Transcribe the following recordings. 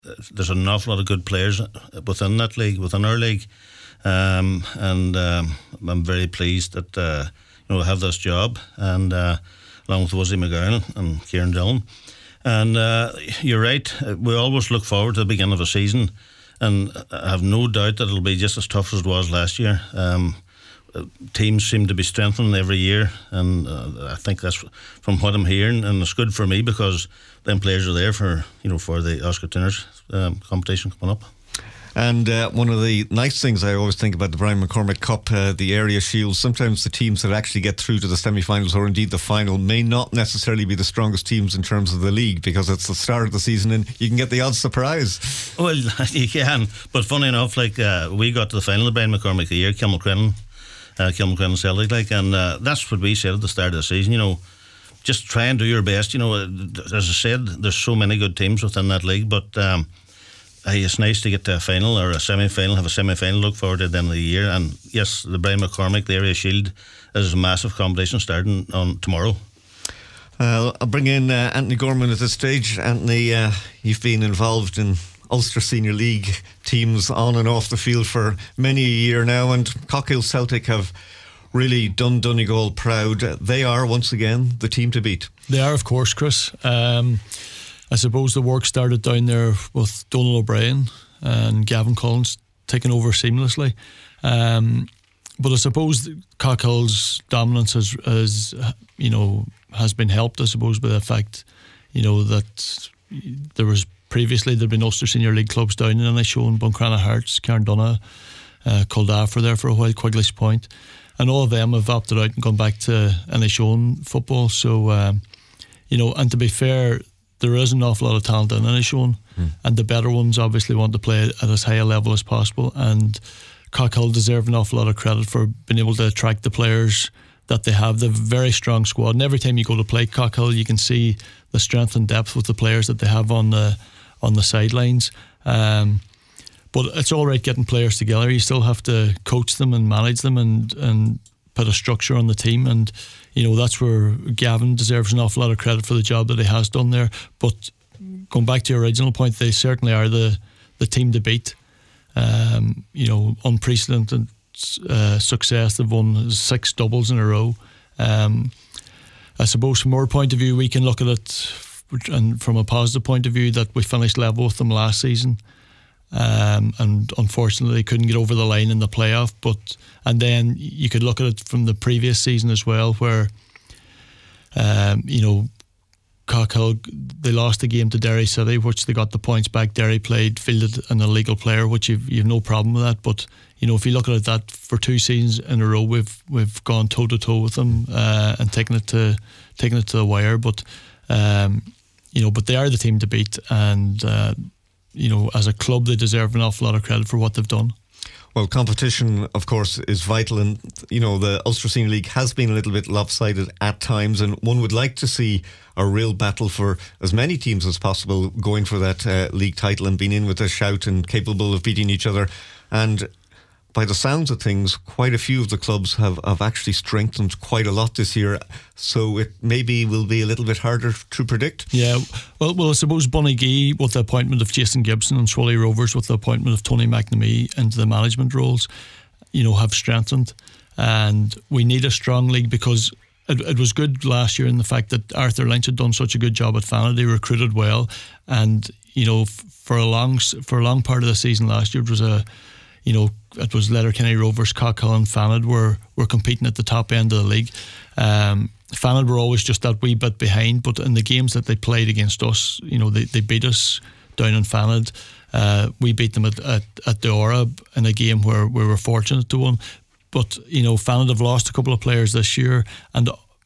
there's an awful lot of good players within that league, within our league, and I'm very pleased that I have this job, and along with Wizzy McGowan and Kieran Dillon. And you're right, we always look forward to the beginning of a season, and I have no doubt that it'll be just as tough as it was last year. Teams seem to be strengthening every year, and I think that's from what I'm hearing, and it's good for me because them players are there for the Oscar Tinners competition coming up. And one of the nice things I always think about the Brian McCormick Cup, the area shield, sometimes the teams that actually get through to the semi-finals or indeed the final may not necessarily be the strongest teams in terms of the league, because it's the start of the season and you can get the odd surprise. Well, you can, but funny enough, we got to the final of Brian McCormick the year, Kilmacrennan Celtic, and that's what we said at the start of the season, just try and do your best. As I said, there's so many good teams within that league, but it's nice to get to a final or a semi-final, have a semi-final, look forward to the end of the year. And yes, the Brian McCormick, the Area Shield, is a massive competition starting on tomorrow. I'll bring in Anthony Gorman at this stage. Anthony, you've been involved in Ulster Senior League teams on and off the field for many a year now, and Cockhill Celtic have really done Donegal proud. They are once again the team to beat. They are, of course, Chris. I suppose the work started down there with Donal O'Brien and Gavin Collins taking over seamlessly. But I suppose Cockhill's dominance has been helped, I suppose, by the fact, that there'd been Ulster Senior League clubs down in Inishowen, Buncrana Hearts, Carndonagh, Kildare for there for a while, Quigley's Point, and all of them have opted out and gone back to Inishowen football. So, and to be fair, there is an awful lot of talent in Inishowen, and the better ones obviously want to play at as high a level as possible, and Cockhill deserve an awful lot of credit for being able to attract the players that they have. They're a very strong squad, and every time you go to play Cockhill, you can see the strength and depth with the players that they have on the sidelines. But it's all right getting players together. You still have to coach them and manage them and put a structure on the team, and that's where Gavin deserves an awful lot of credit for the job that he has done there. But going back to your original point, they certainly are the team to beat. Unprecedented success. They've won 6 doubles in a row. I suppose from our point of view, we can look at it, and from a positive point of view, that we finished level with them last season. And unfortunately couldn't get over the line in the playoff, and then you could look at it from the previous season as well, where Cockhill, they lost the game to Derry City, which they got the points back. Derry fielded an illegal player, which you've no problem with that, but if you look at it, that for 2 seasons in a row we've gone toe to toe with them and taken it to the wire, but they are the team to beat, and as a club, they deserve an awful lot of credit for what they've done. Well, competition, of course, is vital, and the Ulster Senior League has been a little bit lopsided at times, and one would like to see a real battle for as many teams as possible going for that league title and being in with a shout and capable of beating each other. And by the sounds of things, quite a few of the clubs have actually strengthened quite a lot this year, so it maybe will be a little bit harder to predict. Yeah, well, I suppose Bunagee, with the appointment of Jason Gibson, and Swally Rovers with the appointment of Tony McNamee into the management roles, have strengthened, and we need a strong league, because it was good last year in the fact that Arthur Lynch had done such a good job at Fana. They recruited well, and for a long part of the season last year, it was Letterkenny Rovers, Cockhill and Fanad were competing at the top end of the league. Fanad were always just that wee bit behind, but in the games that they played against us, they beat us down in Fanad. We beat them at the Orab in a game where we were fortunate to win. But Fanad have lost a couple of players this year, and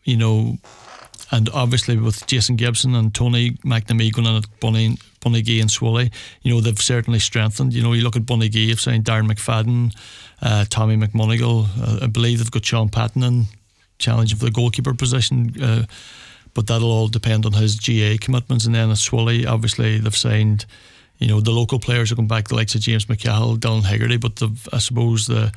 obviously with Jason Gibson and Tony McNamee going in at Bunagee and Swally, they've certainly strengthened. You look at Bunagee, you've signed Darren McFadden, Tommy McMonigal. I believe they've got Sean Patton in challenging for the goalkeeper position, but that'll all depend on his GA commitments. And then at Swally, obviously they've signed, the local players are going back, the likes of James McCahill, Dylan Hegarty, but I suppose the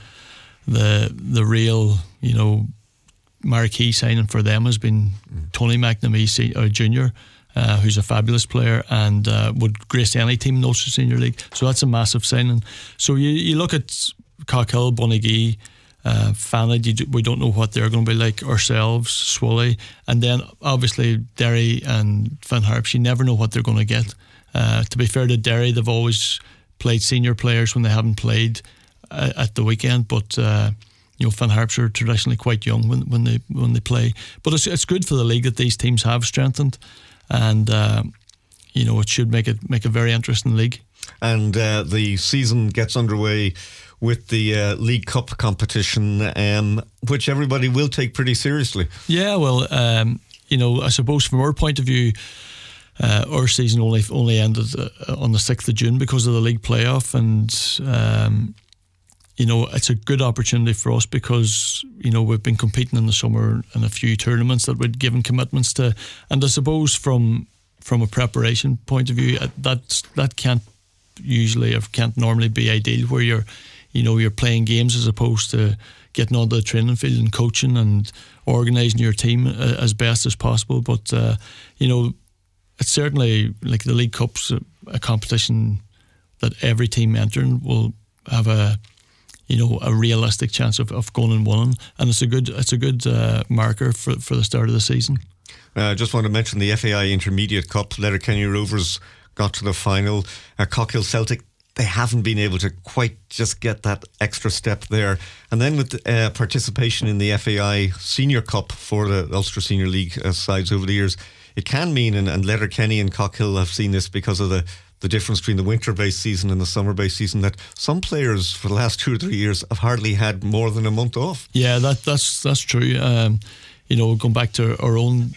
real, marquee signing for them has been Tony McNamee Jr. who's a fabulous player and would grace any team in the Ulster Senior League. So that's a massive signing. So you look at Cockhill, Bonagee, Fanad, we don't know what they're going to be like, ourselves, Swilly, and then obviously Derry and Finn Harps, you never know what they're going to get. To be fair to Derry, they've always played senior players when they haven't played at the weekend, but Finn Harps are traditionally quite young when they play. But it's good for the league that these teams have strengthened, and it should make a very interesting league. And the season gets underway with the League Cup competition, which everybody will take pretty seriously. Yeah, well, I suppose from our point of view, our season only ended on the 6th of June because of the league playoff, and it's a good opportunity for us because we've been competing in the summer in a few tournaments that we'd given commitments to, and I suppose from a preparation point of view, that can't normally be ideal, where you're playing games as opposed to getting onto the training field and coaching and organising your team as best as possible. But it's certainly like the League Cup's a competition that every team entering will have a realistic chance of going and winning, and it's a good marker for the start of the season. I just want to mention the FAI Intermediate Cup. Letterkenny Rovers got to the final. Cockhill Celtic, they haven't been able to quite just get that extra step there. And then with participation in the FAI Senior Cup for the Ulster Senior League sides over the years, it can mean, and Letterkenny and Cockhill have seen this because of the difference between the winter-based season and the summer-based season, that some players for the last 2 or 3 years have hardly had more than a month off. Yeah, that's true. Going back to our own,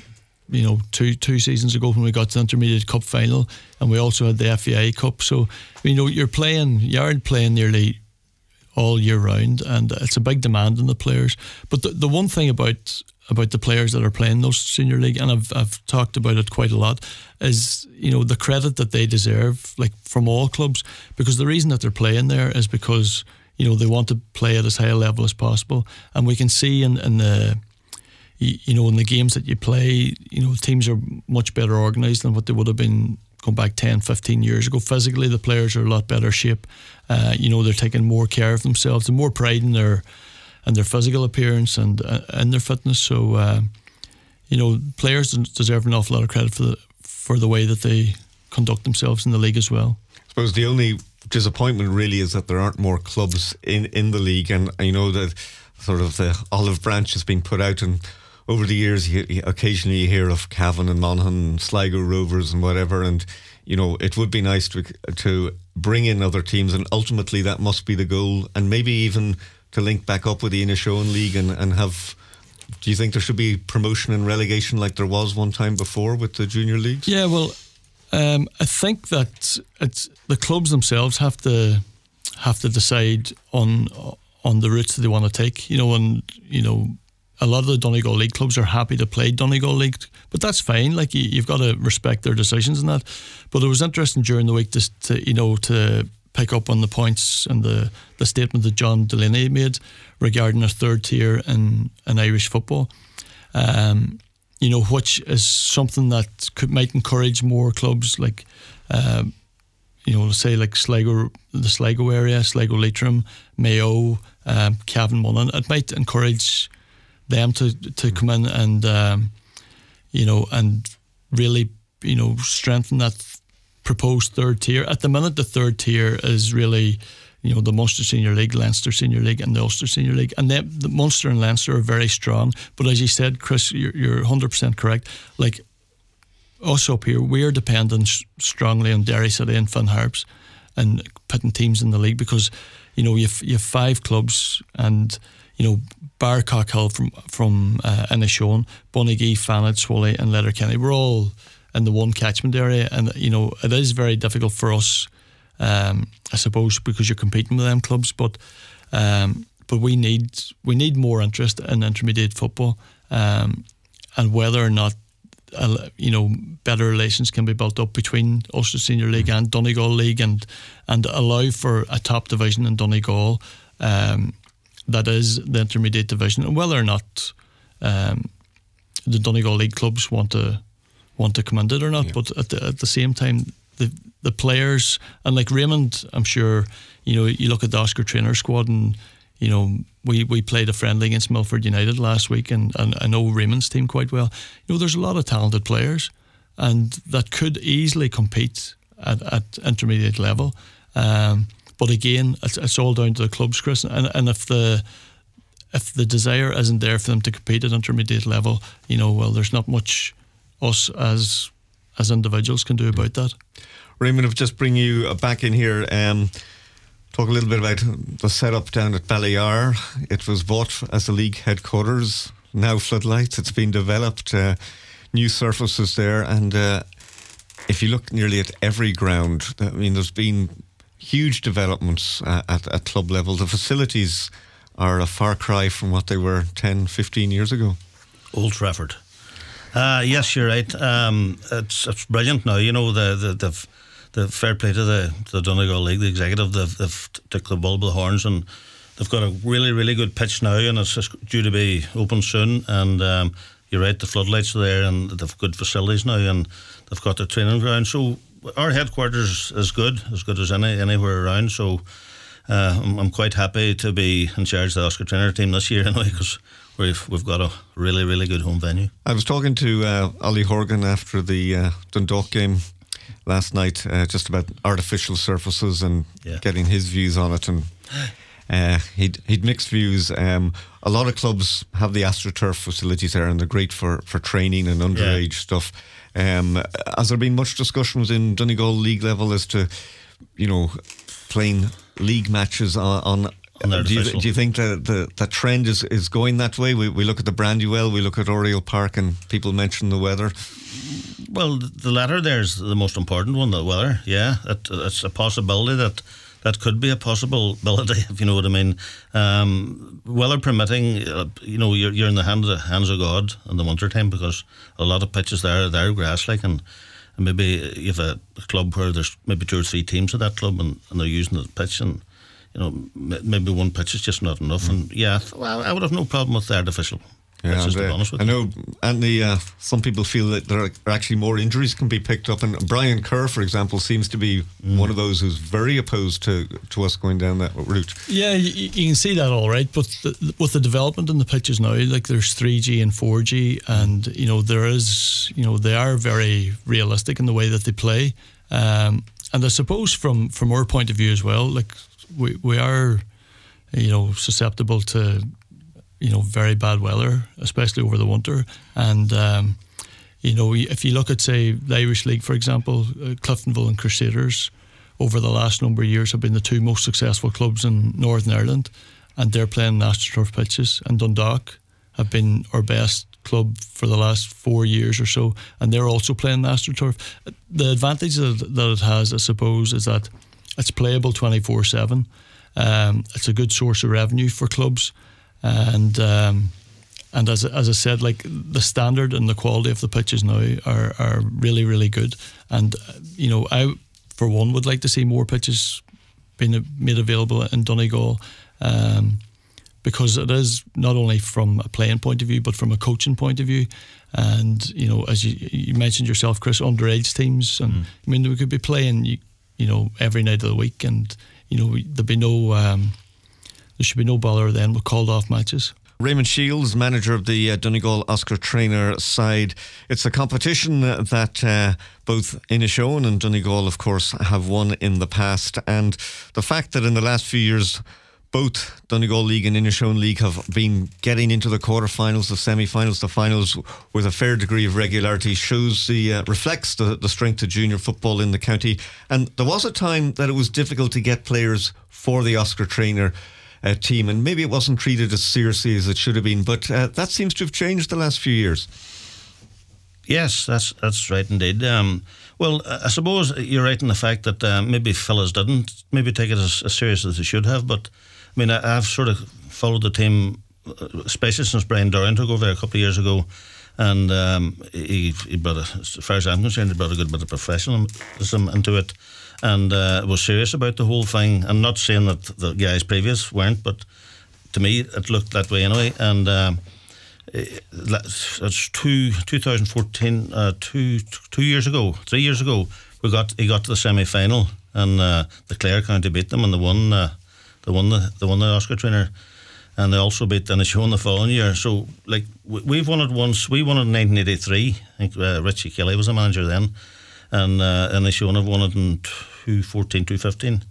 two seasons ago when we got to the Intermediate Cup final, and we also had the FAI Cup. So, you aren't playing nearly all year round, and it's a big demand on the players. But the one thing about the players that are playing those Senior League, and I've talked about it quite a lot, is the credit that they deserve, like from all clubs, because the reason that they're playing there is because they want to play at as high a level as possible, and we can see in the in the games that you play, teams are much better organised than what they would have been going back 10, 15 years ago. Physically, the players are a lot better shape. They're taking more care of themselves and more pride in their physical appearance and their fitness. So, players deserve an awful lot of credit for the way that they conduct themselves in the league as well. I suppose the only disappointment really is that there aren't more clubs in the league, and that sort of the olive branch has been put out, and over the years occasionally you hear of Cavan and Monaghan and Sligo Rovers and whatever, and it would be nice to bring in other teams, and ultimately that must be the goal, and maybe even to link back up with the Inishowen League and have. Do you think there should be promotion and relegation like there was one time before with the junior leagues? Yeah, well, I think that it's the clubs themselves have to decide on the routes that they want to take. A lot of the Donegal League clubs are happy to play Donegal League, but that's fine. Like you've got to respect their decisions and that. But it was interesting during the week to pick up on the points and the statement that John Delaney made regarding a third tier in Irish football. Which is something that might encourage more clubs like, say like Sligo, the Sligo area, Sligo Leitrim, Mayo, Cavan, Monaghan. It might encourage them to come in and and really strengthen that proposed third tier. At the minute, the third tier is really the Munster Senior League, Leinster Senior League, and the Ulster Senior League, and the Munster and Leinster are very strong. But as you said, Chris, you're 100% correct. Like us up here, we are dependent strongly on Derry City and Finn Harps and putting teams in the league, because you have 5 clubs, and bar Cockhill from Inishowen, Bonagee, Fanad, Swilly and Letterkenny, we're all in the one catchment area, and it is very difficult for us, I suppose, because you're competing with them clubs, but we need more interest in intermediate football, and whether or not better relations can be built up between Ulster Senior League and Donegal League, and allow for a top division in Donegal that is the intermediate division, and whether or not the Donegal League clubs want to want to commend it or not. But at the same time, the players, and like Raymond, I'm sure, you look at the Oscar Traynor squad, and we played a friendly against Milford United last week, and I know Raymond's team quite well. There's a lot of talented players, and that could easily compete at intermediate level. But again, it's all down to the clubs, Chris. And if the desire isn't there for them to compete at intermediate level, well, there's not much us as individuals can do about that. Raymond, I'll just bring you back in here. Talk a little bit about the setup down at Ballyar. It was bought as the league headquarters, now floodlights. It's been developed, new surfaces there, and if you look nearly at every ground, I mean, there's been huge developments at club level. The facilities are a far cry from what they were 10, 15 years ago. Old Trafford. Yes, you're right. It's brilliant now. The fair play to the Donegal League, the executive, they've took the bull by the horns, and they've got a really, really good pitch now, and it's just due to be open soon. And you're right, the floodlights are there, and they've good facilities now, and they've got their training ground. So our headquarters is good as anywhere around. So I'm quite happy to be in charge of the Oscar Traynor team this year anyway, because we've got a really, really good home venue. I was talking to Ollie Horgan after the Dundalk game last night, just about artificial surfaces and getting his views on it, and he'd mixed views. A lot of clubs have the AstroTurf facilities there, and they're great for training and underage stuff. Has there been much discussion within Donegal league level as to playing league matches on do you think that the trend is going that way? We look at the Brandywell, we look at Oriel Park, and people mention the weather. Well, the latter there is the most important one, the weather. Yeah, it's a possibility that could be a possibility, if you know what I mean. Weather permitting, you're in the hands of God in the winter time, because a lot of pitches there are grass like, and maybe you have a club where there's maybe 2 or 3 teams at that club, and they're using the pitch, and maybe one pitch is just not enough. And I would have no problem with the artificial. Yeah, just to be honest with I know, Anthony, some people feel that there are actually more injuries can be picked up, and Brian Kerr, for example, seems to be one of those who's very opposed to us going down that route. Yeah, you can see that all right, but with the development in the pitches now, like there's 3G and 4G, and there is, they are very realistic in the way that they play, and I suppose from our point of view as well, like we are, susceptible to very bad weather, especially over the winter. And, if you look at, say, the Irish League, for example, Cliftonville and Crusaders over the last number of years have been the 2 most successful clubs in Northern Ireland, and they're playing AstroTurf pitches. And Dundalk have been our best club for the last 4 years or so, and they're also playing AstroTurf. The advantage that it has, I suppose, is that it's playable 24/7. It's a good source of revenue for clubs. And as I said, like the standard and the quality of the pitches now are really, really good. And I for one would like to see more pitches being made available in Donegal, because it is not only from a playing point of view but from a coaching point of view. And as you mentioned yourself, Chris, underage teams, and I mean we could be playing every night of the week, and there'd be no. There should be no bother then with called off matches. Raymond Shields, manager of the Donegal Oscar Traynor side. It's a competition that both Inishowen and Donegal, of course, have won in the past. And the fact that in the last few years, both Donegal League and Inishowen League have been getting into the quarterfinals, the semi-finals, the finals with a fair degree of regularity shows reflects the strength of junior football in the county. And there was a time that it was difficult to get players for the Oscar Traynor team, and maybe it wasn't treated as seriously as it should have been, but that seems to have changed the last few years. Yes, that's right indeed. Well, I suppose you're right in the fact that maybe fellas didn't maybe take it as serious as they should have, but I mean I've sort of followed the team, especially since Brian Doran took over there a couple of years ago, and he brought, as far as I'm concerned, he brought a good bit of professionalism into it, and was serious about the whole thing. I'm not saying that the guys previous weren't, but to me it looked that way anyway. And That's 2014. 3 years ago, he got to the semi-final, and the Clare County beat them, and they won the Oscar trainer, and they also beat Inishowen the following year. So, like, we've won it once. We won it in 1983. I think Richie Kelly was the manager then, and Inishowen have won it in 2014, 2015.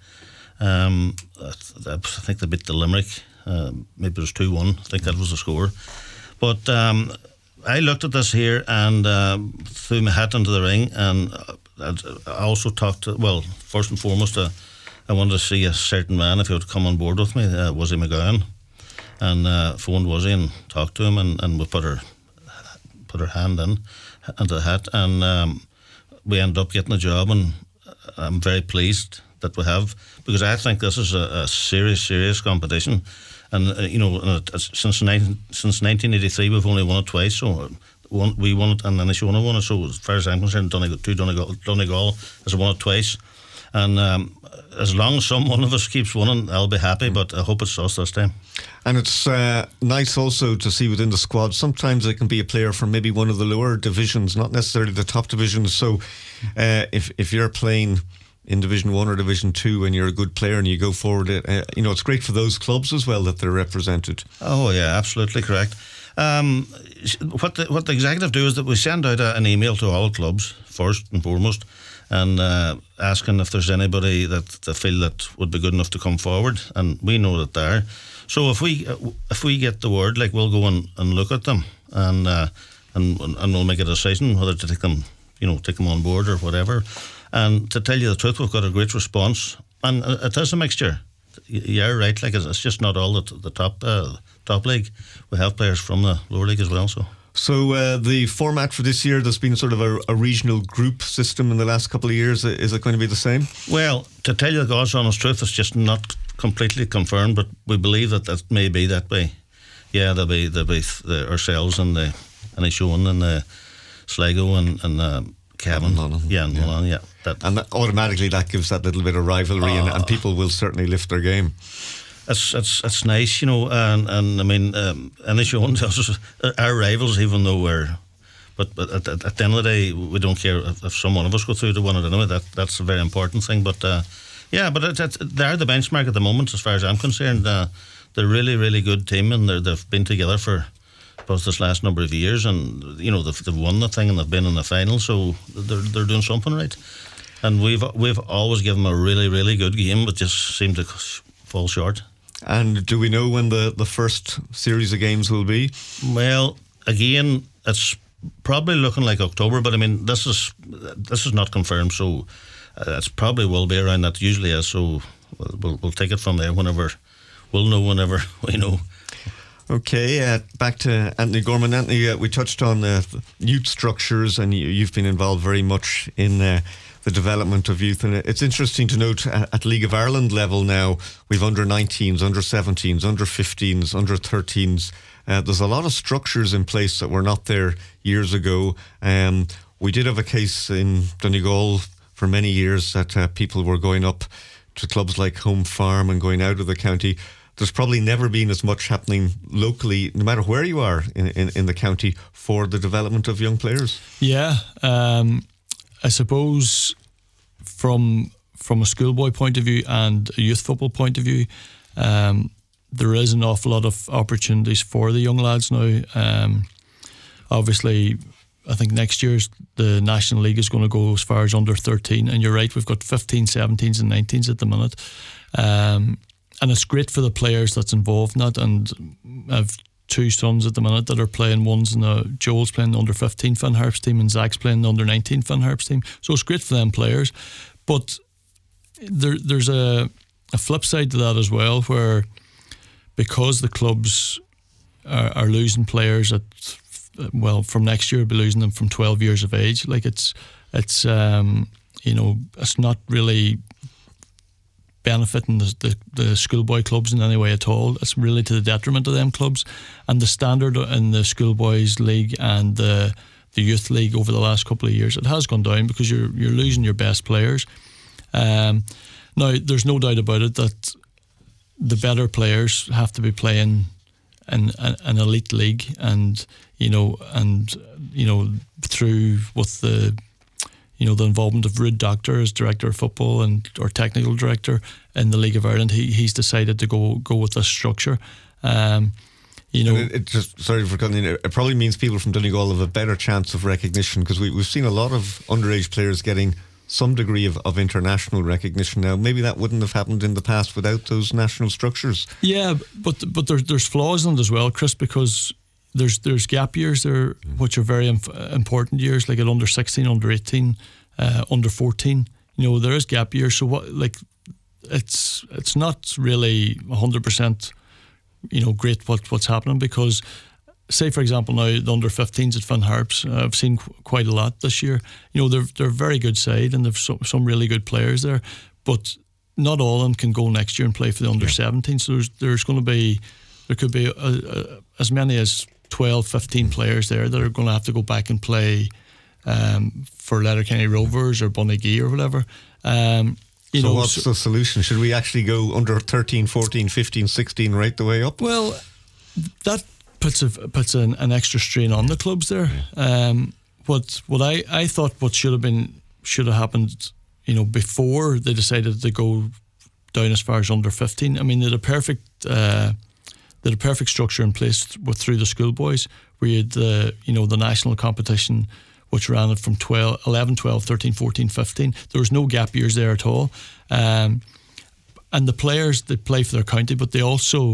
I think they beat the Limerick. Maybe it was 2-1. I think that was the score. But I looked at this here and threw my hat into the ring, and I also talked to, well, first and foremost, I wanted to see a certain man, if he would come on board with me, Wizzy McGowan, and phoned Wizzy and talked to him, and we put her hand into the hat, and we ended up getting a job, and I'm very pleased that we have, because I think this is a serious competition, and since 1983 we've only won it twice. So we won it, and then Inishowen won it. So as far as I'm concerned, Donegal has won it twice, and as long as one of us keeps winning, I'll be happy. But I hope it's us this time. And it's nice also to see within the squad, sometimes it can be a player from maybe one of the lower divisions, not necessarily the top divisions. So if you're playing in Division 1 or Division 2 and you're a good player and you go forward, it's great for those clubs as well that they're represented. Oh yeah, absolutely correct. What the executive do is that we send out an email to all clubs first and foremost, and asking if there's anybody that they feel that would be good enough to come forward, and we know that they are. So if we get the word, like, we'll go and look at them, and we'll make a decision whether to take them on board or whatever. And to tell you the truth, we've got a great response, and it is a mixture. You're right, like, it's just not all the top league. We have players from the lower league as well. So the format for this year, there's been sort of a regional group system in the last couple of years. Is it going to be the same? Well, to tell you the God's honest truth, it's just not completely confirmed, but we believe that may be that way. Yeah, there'll be ourselves and the Inishowen and the Sligo and Cavan. Mullan, yeah. And automatically that gives that little bit of rivalry, and people will certainly lift their game. It's nice, and I mean, Inishowen, our rivals, even though but at the end of the day, we don't care if some one of us go through to win it anyway. That's a very important thing. But they're the benchmark at the moment, as far as I'm concerned. They're a really, really good team, and they've been together for both this last number of years, and they've won the thing and they've been in the final, so they're doing something right. And we've always given them a really, really good game, but just seem to fall short. And do we know when the first series of games will be? Well, again, it's probably looking like October, but I mean, this is not confirmed, so it's probably will be around that. Usually is, so we'll take it from there. We'll know whenever we know. Okay, back to Anthony Gorman. Anthony, we touched on youth structures, and you've been involved very much in the development of youth. And it's interesting to note at League of Ireland level now, we've under 19s, under 17s, under 15s, under 13s. There's a lot of structures in place that were not there years ago. We did have a case in Donegal for many years that people were going up to clubs like Home Farm and going out of the county. There's probably never been as much happening locally, no matter where you are in the county, for the development of young players. Yeah, I suppose from a schoolboy point of view and a youth football point of view, there is an awful lot of opportunities for the young lads now. Obviously, I think next year's the National League is going to go as far as under 13, and you're right, we've got 15s, 17s and 19s at the minute. And it's great for the players that's involved in that. And I've two sons at the minute that are playing. One's in Joel's playing the under 15 Finn Harps team, and Zach's playing the under 19 Finn Harps team. So it's great for them players. But there's a flip side to that as well, where because the clubs are losing players from next year, we'll be losing them from 12 years of age. Like it's not really benefiting the schoolboy clubs in any way at all. It's really to the detriment of them clubs. And the standard in the schoolboys league and the youth league over the last couple of years, it has gone down because you're losing your best players. Now, there's no doubt about it that the better players have to be playing an elite league, and through with the the involvement of Ruud Doctor as director of football and or technical director in the League of Ireland, he's decided to go with this structure. It just, sorry for cutting in, it probably means people from Donegal have a better chance of recognition, because we've seen a lot of underage players getting some degree of international recognition now. Maybe that wouldn't have happened in the past without those national structures. Yeah, but there's flaws in it as well, Chris, because there's gap years there, which are very important years, like at under 16, under 18, under 14. There is gap years, so it's not really 100%. Great what's happening, because say for example now the under 15s at Finn Harps, I've seen quite a lot this year. They're a very good side, and they've some really good players there, but not all of them can go next year and play for the under 17. So there could be as many as 12, 15 players there that are going to have to go back and play for Letterkenny Rovers or Bunagee or whatever. So what's the solution? Should we actually go under 13, 14, 15, 16 right the way up? Well, that puts an extra strain on the clubs there. What I thought what should have happened, before they decided to go down as far as under 15. I mean, they had a perfect structure in place through the schoolboys, where you had the national competition, which ran it from 11, 12, 13, 14, 15. There was no gap years there at all. And the players, they play for their county, but they're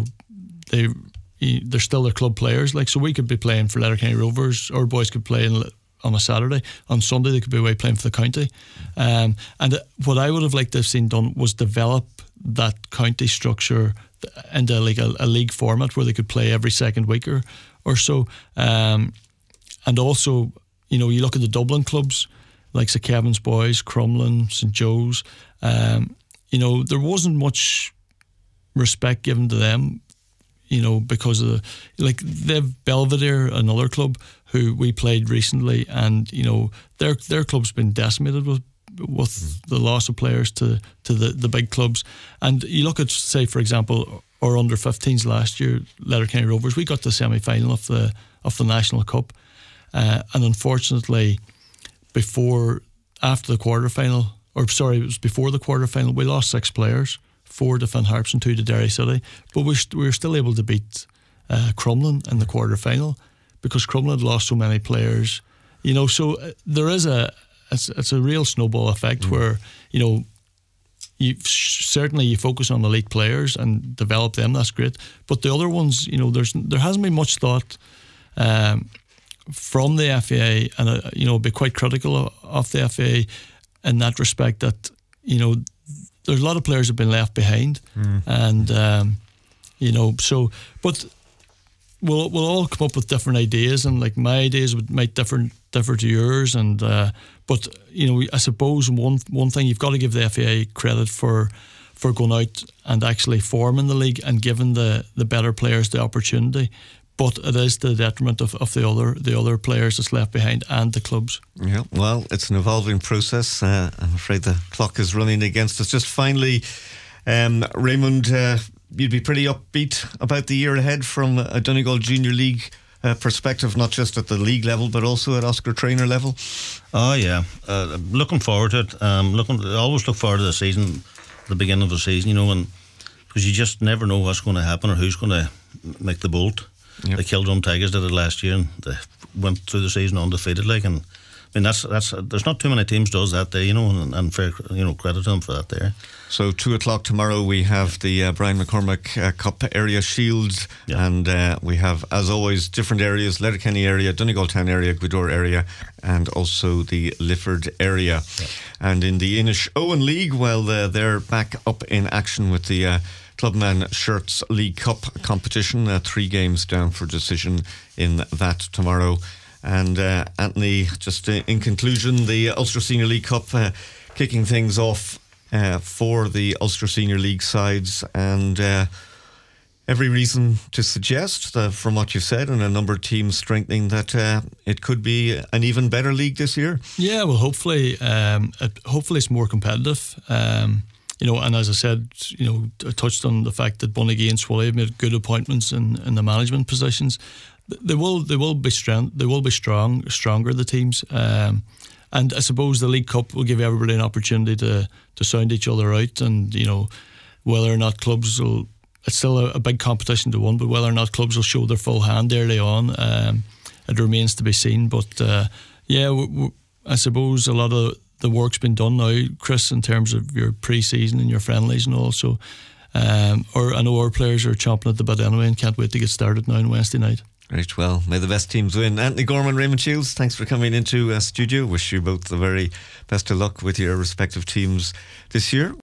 still their club players. So we could be playing for Letterkenny Rovers, our boys could play on a Saturday. On Sunday, they could be away playing for the county. And what I would have liked to have seen done was develop that county structure into a league format where they could play every second week or so. And also, you look at the Dublin clubs, like St Kevin's Boys, Crumlin, St Joe's. There wasn't much respect given to them, because of they've Belvedere, another club who we played recently, and their club's been decimated with the loss of players to the big clubs. And you look at, say for example, our under 15s last year, Letterkenny Rovers, we got to the semi-final of the National Cup. And unfortunately, after the quarterfinal, it was before the quarterfinal, we lost 6 players, 4 to Finn Harps and 2 to Derry City. But we were still able to beat Crumlin in the quarterfinal, because Crumlin had lost so many players. So there is it's a real snowball effect where you focus on elite players and develop them. That's great, but the other ones, there hasn't been much thought from the FAI, and be quite critical of the FAI in that respect, that there's a lot of players have been left behind, and so, but we'll all come up with different ideas, and my ideas might differ to yours, and but I suppose one thing you've got to give the FAI credit for going out and actually forming the league and giving the better players the opportunity. But it is to the detriment of the other players that's left behind and the clubs. Yeah, well, it's an evolving process. I'm afraid the clock is running against us. Just finally, Raymond, you'd be pretty upbeat about the year ahead from a Donegal Junior League perspective, not just at the league level, but also at Oscar Traynor level. Oh yeah, looking forward to it. I always look forward to the season, the beginning of the season, and because you just never know what's going to happen or who's going to make the bolt. Yep. The Kildrum Tigers did it last year, and they went through the season undefeated. And I mean, that's there's not too many teams does that day, and fair, credit to them for that there. So 2:00 tomorrow we have the Brian McCormack Cup Area Shield, and we have, as always, different areas: Letterkenny area, Donegal Town area, Gweedore area, and also the Lifford area. Yep. And in the Inish Owen League, well, they're back up in action with the Clubman Shirts League Cup competition. 3 games down for decision in that tomorrow. And Anthony, just in conclusion, the Ulster Senior League Cup kicking things off for the Ulster Senior League sides, and every reason to suggest that, from what you've said, and a number of teams strengthening, that it could be an even better league this year. Yeah, well, hopefully it's more competitive. And as I said, I touched on the fact that Bunagee and Swilly have made good appointments in the management positions. They will be strong. They will be stronger, the teams. And I suppose the League Cup will give everybody an opportunity to sound each other out, and whether or not clubs will. It's still a big competition to win, but whether or not clubs will show their full hand early on, it remains to be seen. But I suppose a lot of the work's been done now, Chris, in terms of your pre-season and your friendlies and all. So, I know our players are chomping at the bit anyway and can't wait to get started now on Wednesday night. Right, well, may the best teams win. Anthony Gorman, Raymond Shields, thanks for coming into studio. Wish you both the very best of luck with your respective teams this year.